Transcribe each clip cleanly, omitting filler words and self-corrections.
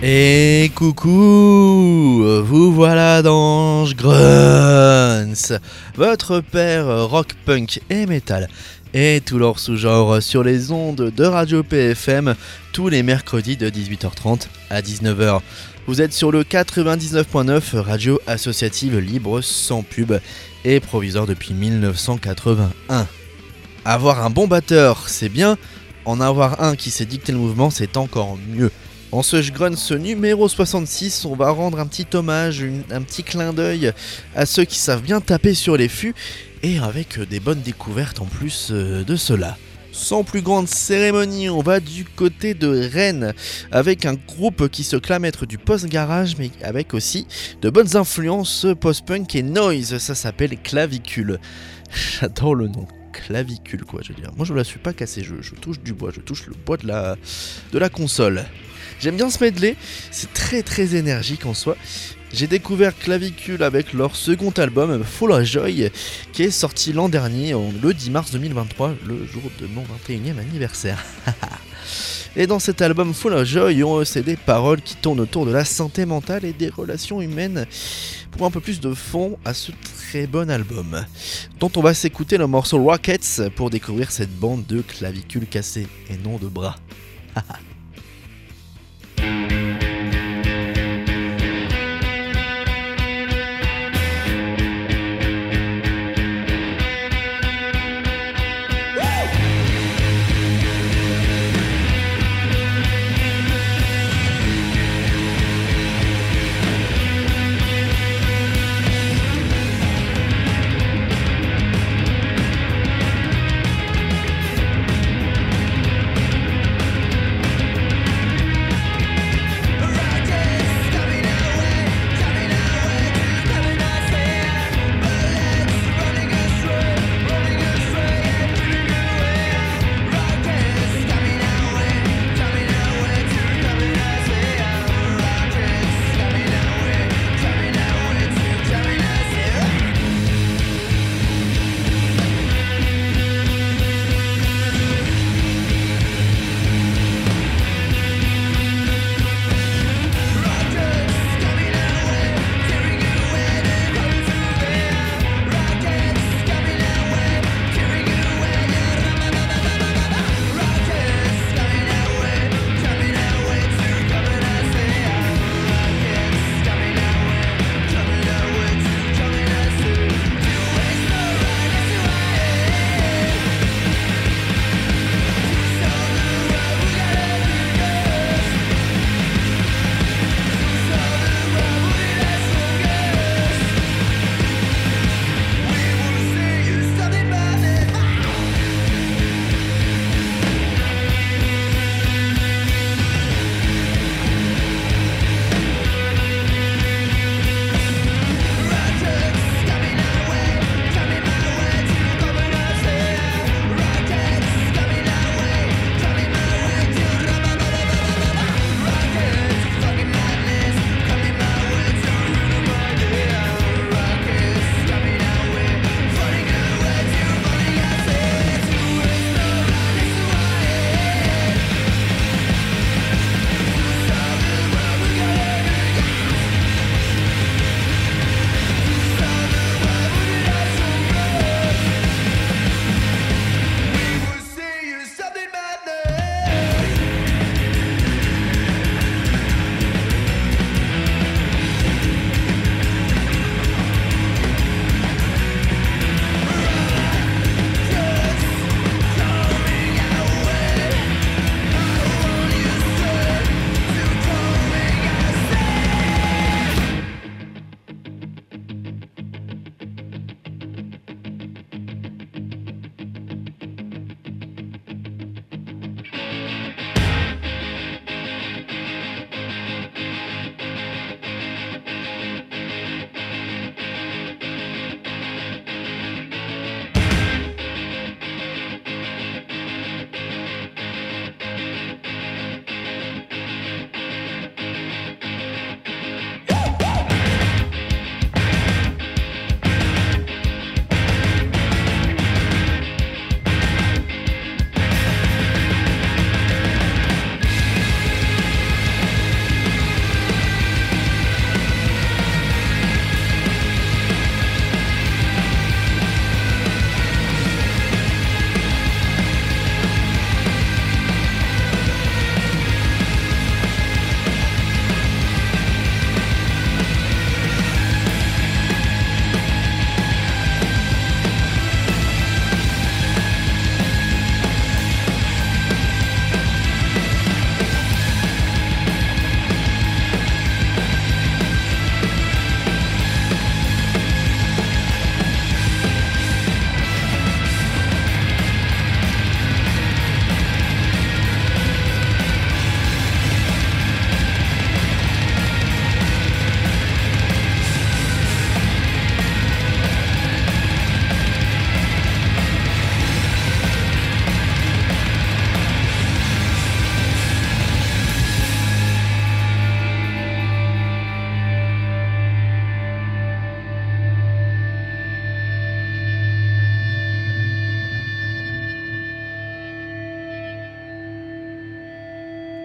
Et coucou, vous voilà dans Grunts, votre père rock, punk et metal, et tout leur sous-genre sur les ondes de Radio PFM, tous les mercredis de 18h30 à 19h. Vous êtes sur le 99.9, radio associative libre sans pub et provisoire depuis 1981. Avoir un bon batteur, c'est bien, en avoir un qui sait dicter le mouvement, c'est encore mieux. En ce Grunts numéro 66, on va rendre un petit hommage, un petit clin d'œil à ceux qui savent bien taper sur les fûts et avec des bonnes découvertes en plus de cela. Sans plus grande cérémonie, on va du côté de Rennes avec un groupe qui se clame être du post-garage mais avec aussi de bonnes influences post-punk et noise, ça s'appelle Clavicule. J'adore le nom. Clavicule quoi, je veux dire. Moi je ne la suis pas cassée, je touche du bois, je touche le bois de la console. J'aime bien ce medley, c'est très énergique en soi. J'ai découvert Clavicule avec leur second album Full of Joy qui est sorti l'an dernier, le 10 mars 2023, le jour de mon 21e anniversaire. Et dans cet album Full of Joy, c'est des paroles qui tournent autour de la santé mentale et des relations humaines pour un peu plus de fond à ce très bon album, dont on va s'écouter le morceau Rockets pour découvrir cette bande de clavicules cassées et non de bras.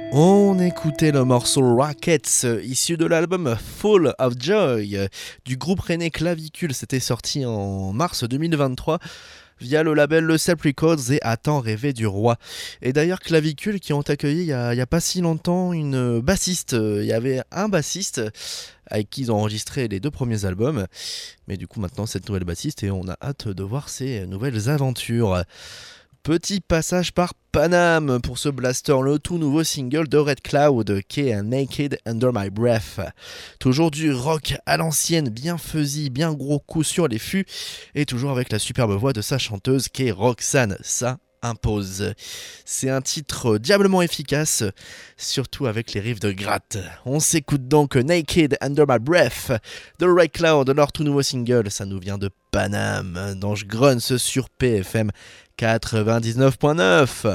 On écoutait le morceau Rockets issu de l'album Full of Joy du groupe rennais Clavicule. C'était sorti en mars 2023 via le label Le Cep Records et A tant rêvé du roi. Et d'ailleurs Clavicule qui ont accueilli il y a pas si longtemps une bassiste. Il y avait un bassiste avec qui ils ont enregistré les 2 premiers albums. Mais du coup maintenant cette nouvelle bassiste et on a hâte de voir ses nouvelles aventures. Petit passage par Paname pour ce blaster, le tout nouveau single de Red Cloud qui est Naked Under My Breath. Toujours du rock à l'ancienne, bien fuzzy, bien gros coup sur les fûts et toujours avec la superbe voix de sa chanteuse qui est Roxane. Ça impose. C'est un titre diablement efficace, surtout avec les riffs de gratte. On s'écoute donc Naked Under My Breath de Red Cloud, leur tout nouveau single. Ça nous vient de Paname, d'Ange Gruns sur PFM 99.9.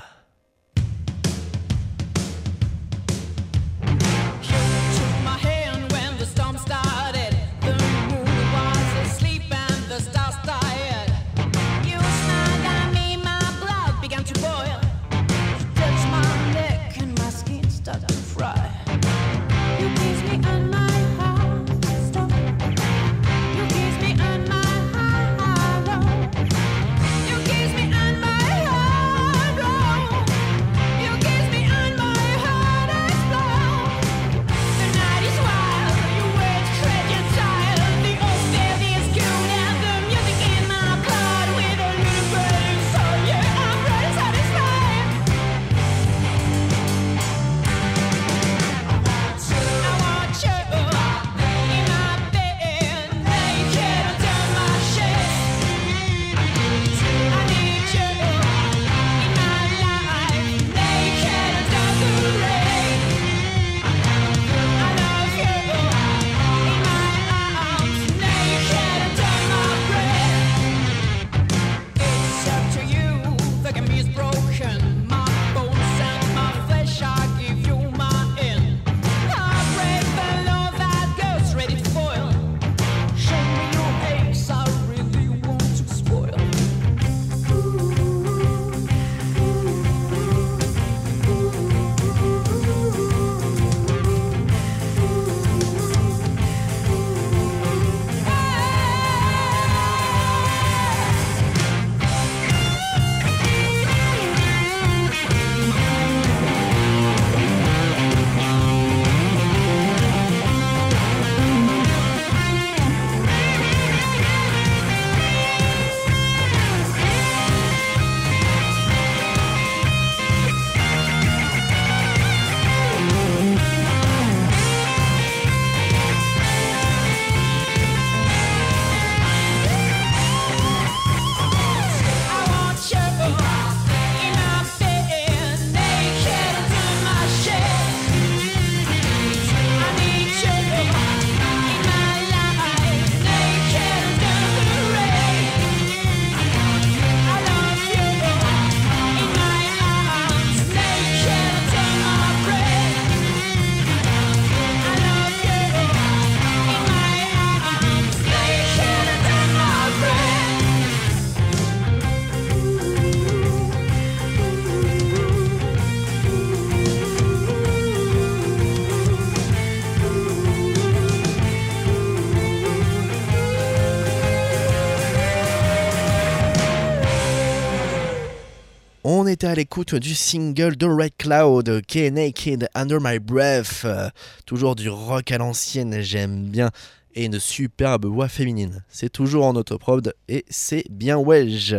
On était à l'écoute du single de Red Cloud qui est Naked Under My Breath. Toujours du rock à l'ancienne, j'aime bien. Et une superbe voix féminine. C'est toujours en autoprod et c'est bien wedge.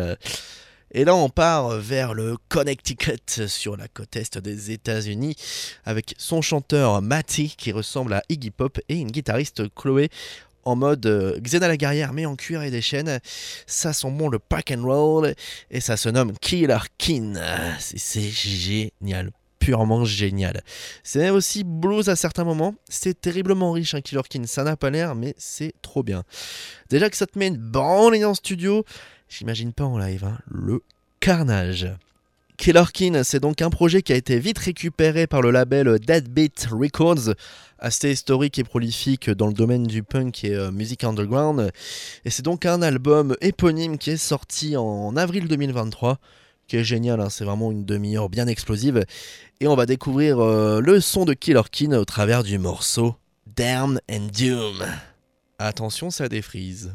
Et là on part vers le Connecticut sur la côte est des États-Unis avec son chanteur Matty qui ressemble à Iggy Pop et une guitariste Chloé en mode Xena la guerrière mais en cuir et des chaînes. Ça sent bon le pack and roll et ça se nomme Killer Kin. C'est génial, purement génial. C'est aussi blues à certains moments. C'est terriblement riche un Killer Kin, ça n'a pas l'air mais c'est trop bien. Déjà que ça te met une bonne en studio, j'imagine pas en live, hein. Le carnage. Killer Kin, c'est donc un projet qui a été vite récupéré par le label Deadbeat Records, assez historique et prolifique dans le domaine du punk et musique underground. Et c'est donc un album éponyme qui est sorti en avril 2023, qui est génial, hein, c'est vraiment une demi-heure bien explosive. Et on va découvrir le son de Killer Keane au travers du morceau Damn and Doom. Attention, ça défrise.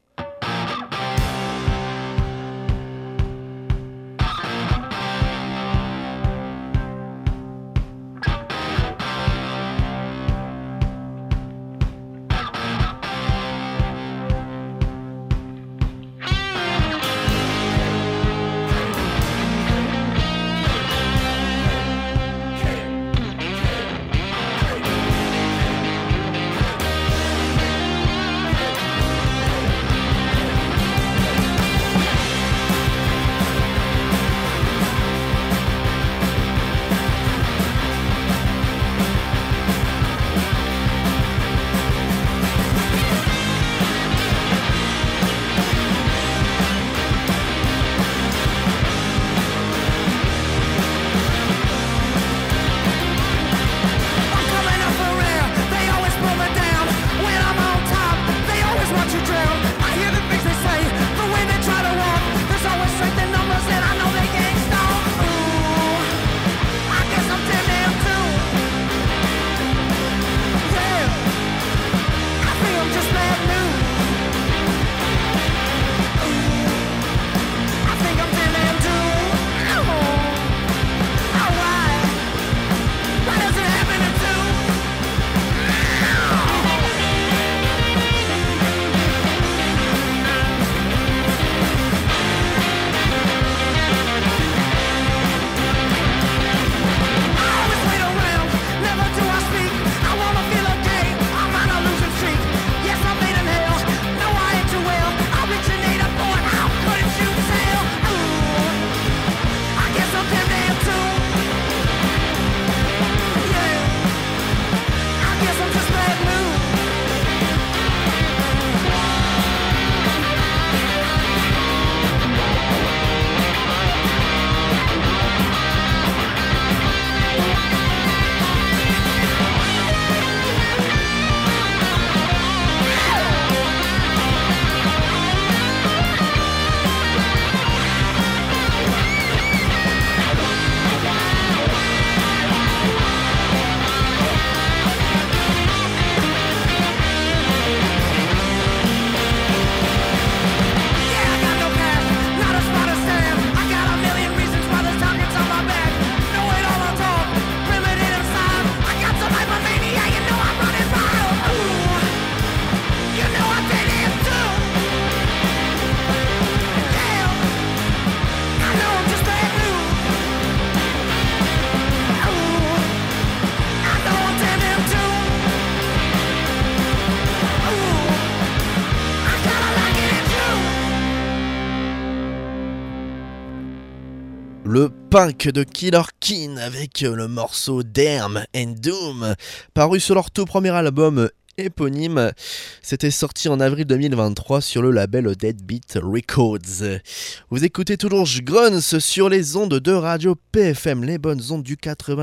Le punk de Killer Keane avec le morceau Damn and Doom, paru sur leur tout premier album éponyme. C'était sorti en avril 2023 sur le label Deadbeat Records. Vous écoutez toujours Grunts sur les ondes de Radio PFM, les bonnes ondes du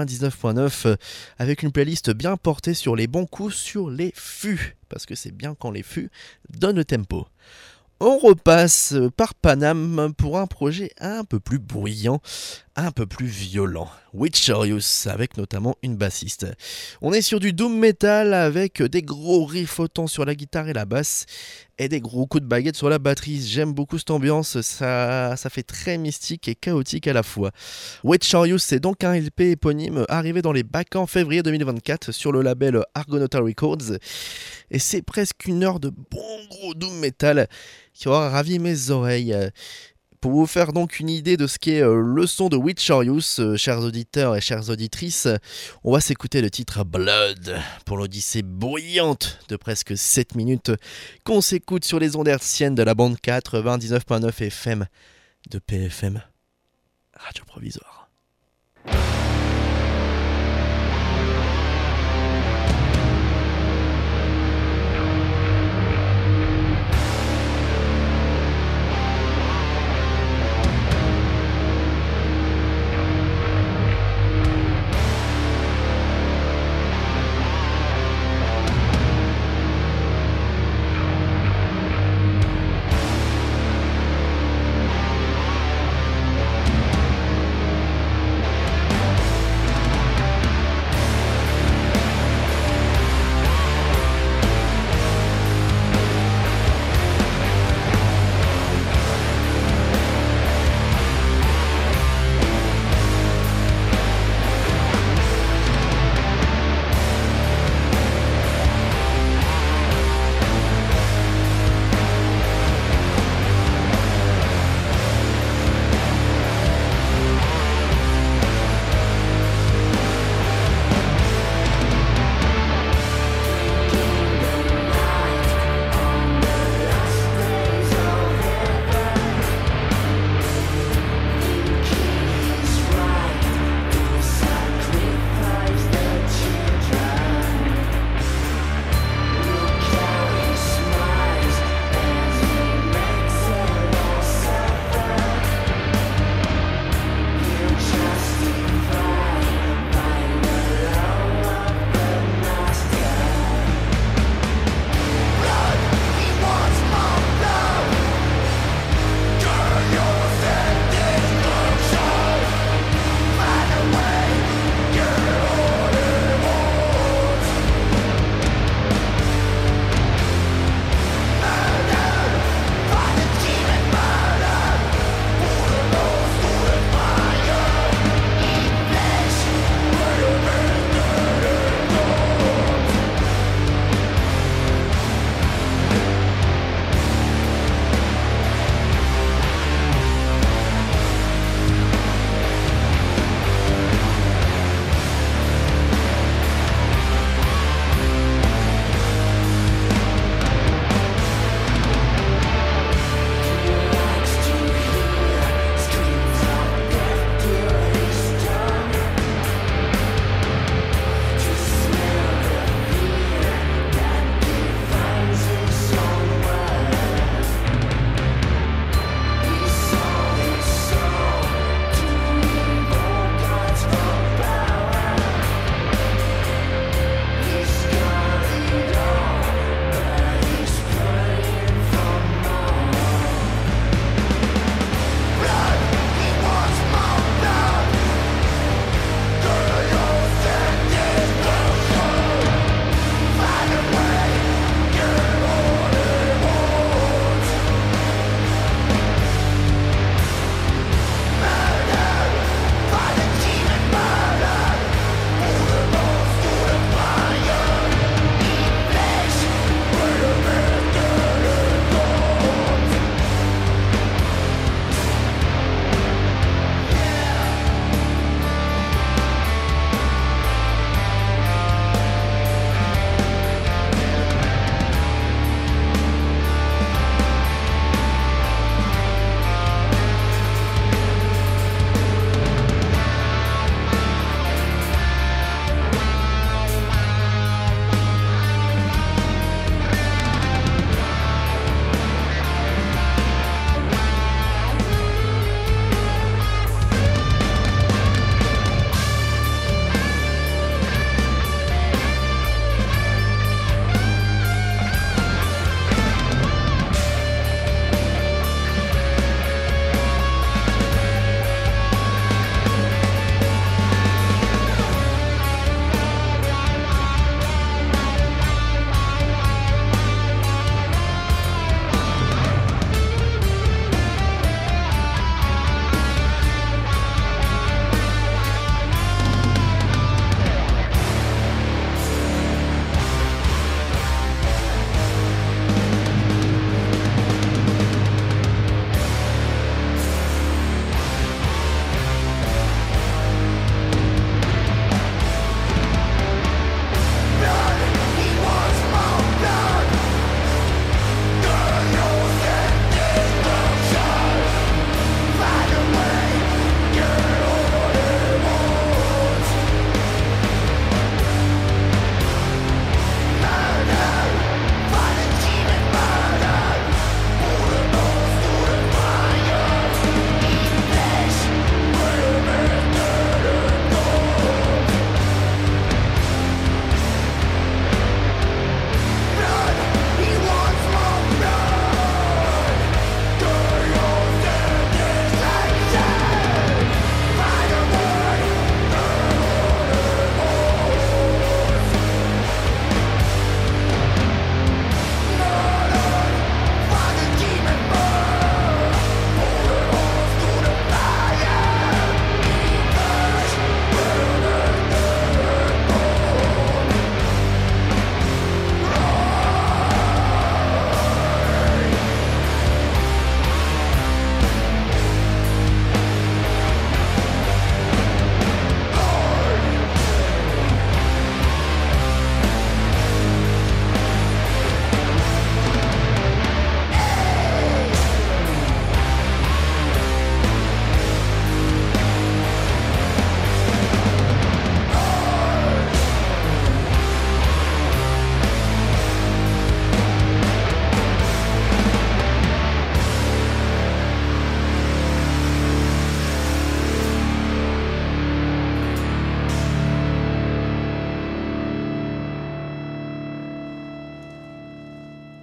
99.9, avec une playlist bien portée sur les bons coups sur les fûts, parce que c'est bien quand les fûts donnent le tempo. On repasse par Paname pour un projet un peu plus bruyant, un peu plus violent. Witcherius, avec notamment une bassiste. On est sur du doom metal avec des gros riffs autant sur la guitare et la basse et des gros coups de baguette sur la batterie. J'aime beaucoup cette ambiance, ça fait très mystique et chaotique à la fois. Witcherius, c'est donc un LP éponyme arrivé dans les bacs en février 2024 sur le label Argonauta Records. Et c'est presque une heure de bon gros doom metal qui aura ravi mes oreilles. Pour vous faire donc une idée de ce qu'est le son de Witcherius, chers auditeurs et chères auditrices, on va s'écouter le titre Blood pour l'odyssée bruyante de presque 7 minutes qu'on s'écoute sur les ondes hertziennes de la bande 99.9 FM de PFM, Radio Provisoire.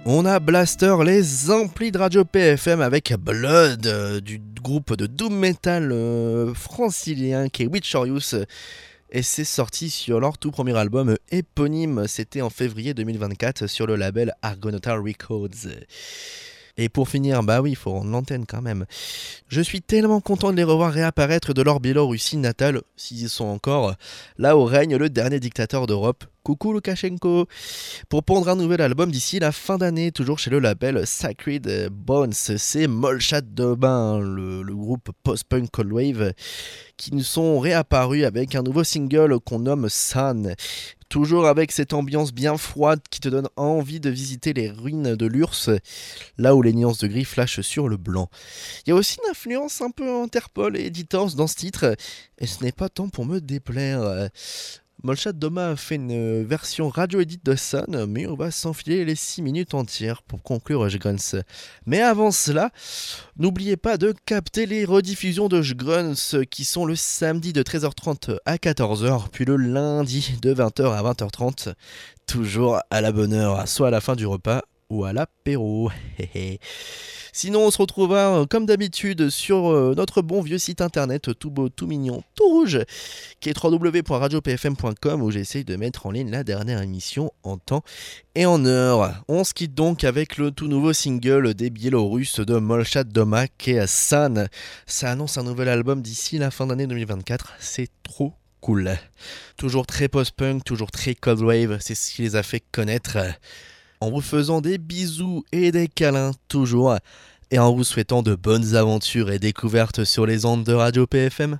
On a Blaster, les amplis de Radio PFM avec Blood du groupe de doom metal francilien qui est Witchorius. Et c'est sorti sur leur tout premier album éponyme, c'était en février 2024 sur le label Argonauta Records. Et pour finir, bah oui, il faut rendre l'antenne quand même. Je suis tellement content de les revoir réapparaître de leur Biélorussie natale, s'ils y sont encore, là où règne le dernier dictateur d'Europe. Coucou Loukachenko. Pour pondre un nouvel album d'ici la fin d'année, toujours chez le label Sacred Bones, c'est Molchat Domain, le groupe post-punk Cold Wave, qui nous sont réapparus avec un nouveau single qu'on nomme Sun. Toujours avec cette ambiance bien froide qui te donne envie de visiter les ruines de l'URSS, là où les nuances de gris flashent sur le blanc. Il y a aussi une influence un peu Interpol et Editors dans ce titre, et ce n'est pas tant pour me déplaire. Molchat Doma a fait une version radio-edit de Sun, mais on va s'enfiler les 6 minutes entières pour conclure Jgrunts. Mais avant cela, n'oubliez pas de capter les rediffusions de Jgrunts qui sont le samedi de 13h30 à 14h, puis le lundi de 20h à 20h30, toujours à la bonne heure, soit à la fin du repas ou à l'apéro. Sinon, on se retrouvera comme d'habitude sur notre bon vieux site internet tout beau, tout mignon, tout rouge, qui est www.radiopfm.com, où j'essaye de mettre en ligne la dernière émission en temps et en heure. On se quitte donc avec le tout nouveau single des Biélorusses de Molchat Doma, qui est Sun. Ça annonce un nouvel album d'ici la fin d'année 2024, c'est trop cool. Toujours très post-punk, toujours très cold wave, c'est ce qui les a fait connaître. En vous faisant des bisous et des câlins toujours, et en vous souhaitant de bonnes aventures et découvertes sur les ondes de Radio PFM.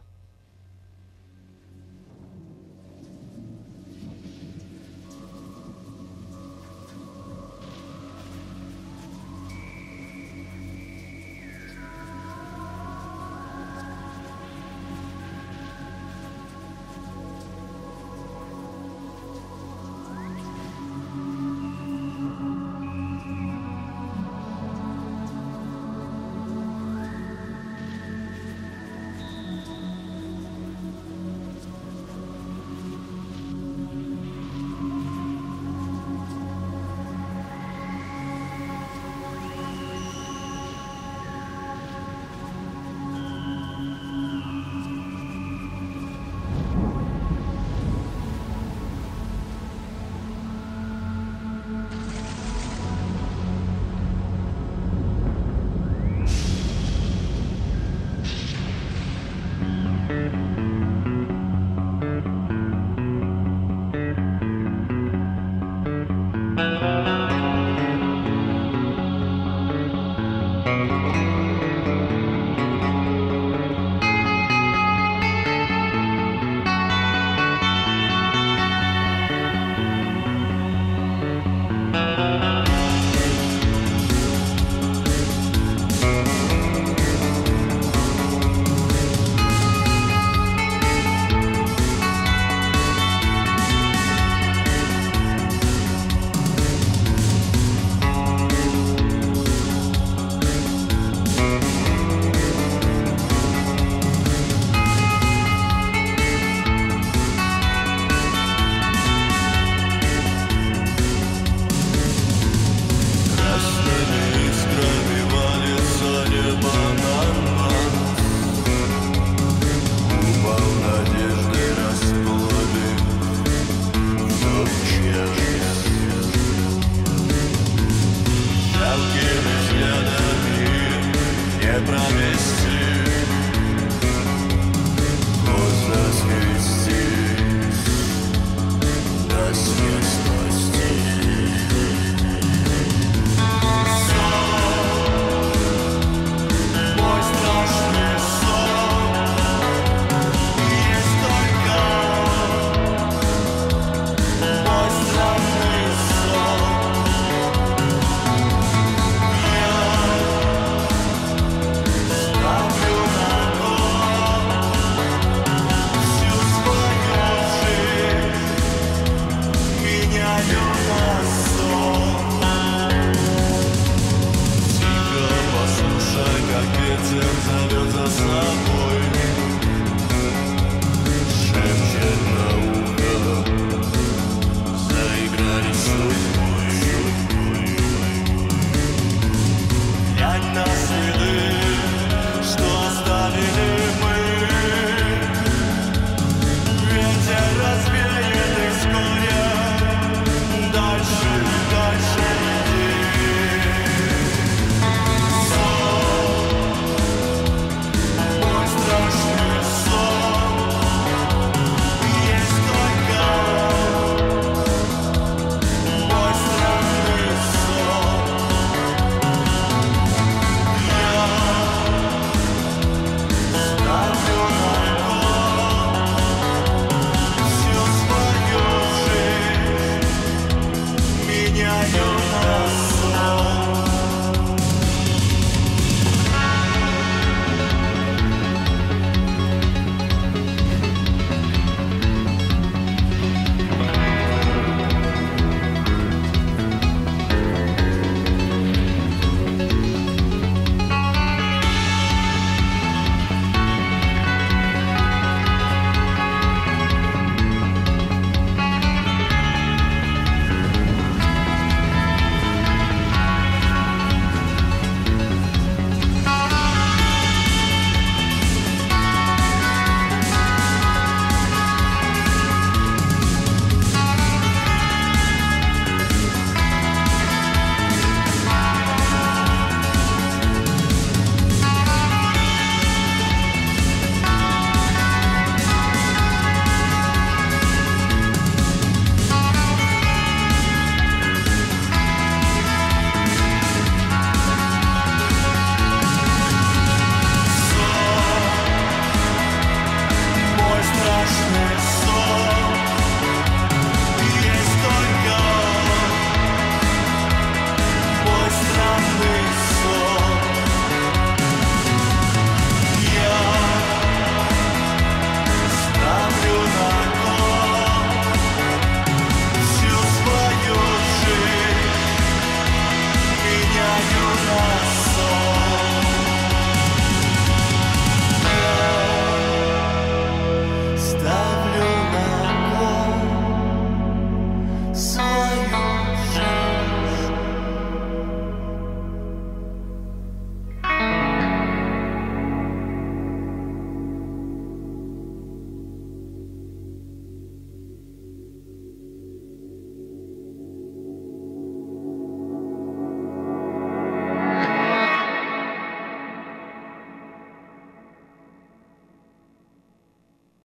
France.